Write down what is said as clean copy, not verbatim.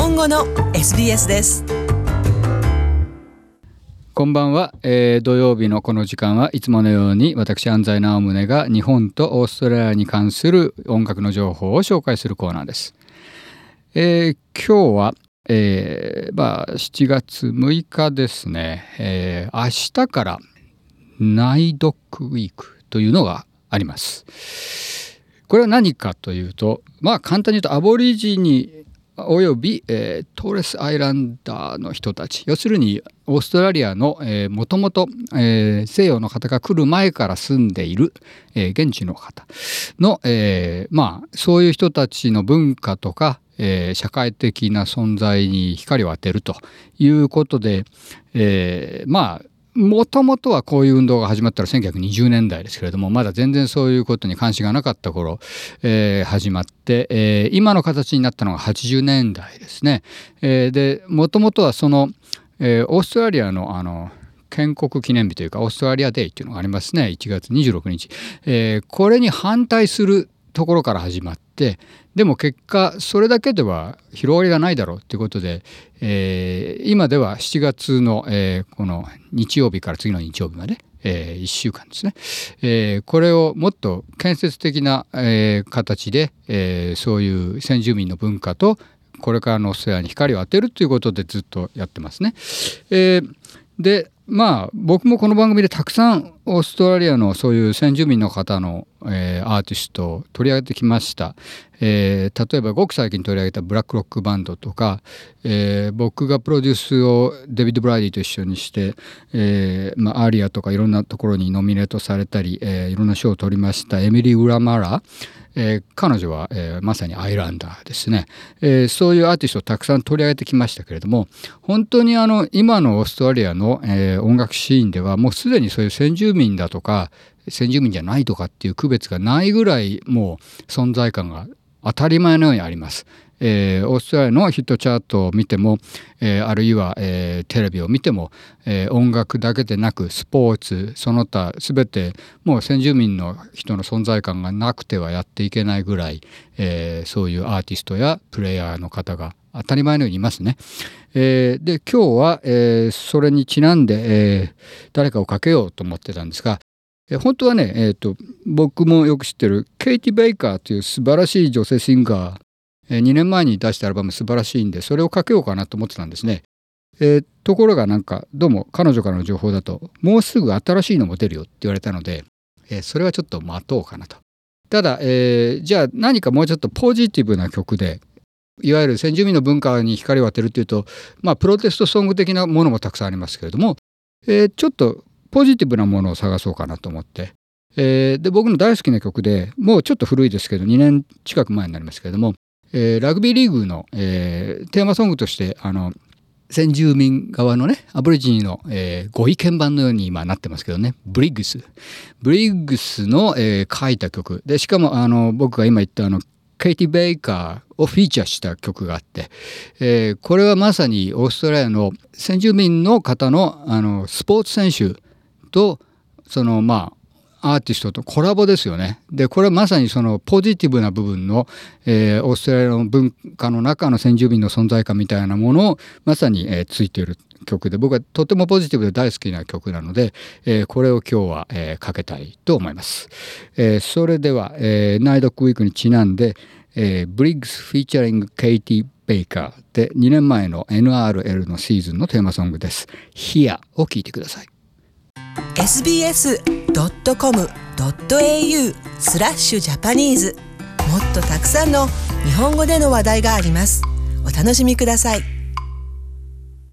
本語の SBS です。 こんばんは、土曜日のこの時間はいつものように私安西直宗が日本とオーストラリアに関する音楽の情報を紹介するコーナーです。今日は、7月6日ですね、明日からナイドックウィークというのがあります。これは何かというと、簡単に言うとアボリジニおよび、トーレスアイランダーの人たち、要するにオーストラリアのもともと西洋の方が来る前から住んでいる、現地の方の、そういう人たちの文化とか、社会的な存在に光を当てるということで、もともとはこういう運動が始まったら1920年代ですけれども、まだ全然そういうことに関心がなかった頃、始まって、今の形になったのが80年代ですね。でもともとはその、オーストラリアの建国記念日というかオーストラリアデイというのがありますね。1月26日、これに反対するところから始まって、でも結果それだけでは広がりがないだろうということで、今では7月の、この日曜日から次の日曜日まで、1週間ですね、これをもっと建設的な、形で、そういう先住民の文化とこれからのオーストラリアに光を当てるということでずっとやってますね。で僕もこの番組でたくさんオーストラリアのそういう先住民の方の、アーティストを取り上げてきました。例えばごく最近取り上げたブラックロックバンドとか、僕がプロデュースをデビッド・ブライディと一緒にして、アリアとかいろんなところにノミネートされたり、いろんな賞を取りましたエミリー・ウラマラ、彼女は、まさにアイランダーですね。そういうアーティストをたくさん取り上げてきましたけれども、本当に今のオーストラリアの、音楽シーンではもうすでにそういう先住民だとか先住民じゃないとかっていう区別がないぐらいもう存在感が当たり前のようにあります。オーストラリアのヒットチャートを見ても、あるいは、テレビを見ても、音楽だけでなくスポーツその他全てもう先住民の人の存在感がなくてはやっていけないぐらい、そういうアーティストやプレイヤーの方が当たり前のようにいますね。で今日は、それにちなんで、誰かをかけようと思ってたんですが、本当はね、僕もよく知ってるケイティ・ベイカーという素晴らしい女性シンガー、2年前に出したアルバム素晴らしいんでそれをかけようかなと思ってたんですね。ところがどうも彼女からの情報だともうすぐ新しいのも出るよって言われたので、それはちょっと待とうかなと。ただ、じゃあ何かもうちょっとポジティブな曲でいわゆる先住民の文化に光を当てるというと、プロテストソング的なものもたくさんありますけれども、ちょっとポジティブなものを探そうかなと思って、で僕の大好きな曲でもうちょっと古いですけど2年近く前になりますけれども、ラグビーリーグの、テーマソングとして先住民側のねアボリジニの、ご意見番のように今なってますけどね、ブリッグスの、書いた曲で、しかも僕が今言ったケイティ・ベイカーをフィーチャーした曲があって、これはまさにオーストラリアの先住民の方の、スポーツ選手とそのアーティストとコラボですよね。でこれはまさにそのポジティブな部分の、オーストラリアの文化の中の先住民の存在感みたいなものをまさに、ついている曲で、僕はとてもポジティブで大好きな曲なので、これを今日は、かけたいと思います。それでは、ナイドックウィークにちなんで、ブリッグスフィーチャリングケイティ・ベイカーで2年前の NRL のシーズンのテーマソングです。Here を聴いてください。 sbs.com.au/Japanese もっとたくさんの日本語での話題があります。お楽しみください。